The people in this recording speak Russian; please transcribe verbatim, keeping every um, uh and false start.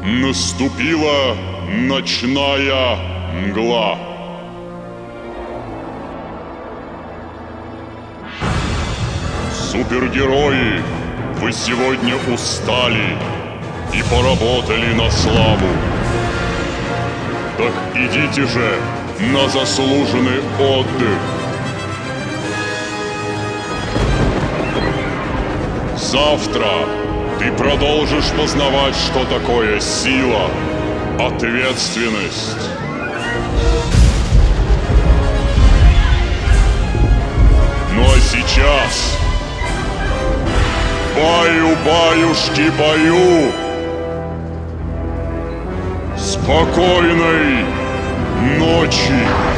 Наступила ночная мгла. Супергерои, вы сегодня устали и поработали на славу. Так идите же на заслуженный отдых. Завтра ты продолжишь познавать, что такое сила, ответственность. Ну а сейчас... Баю-баюшки, баю! Спокойной ночи!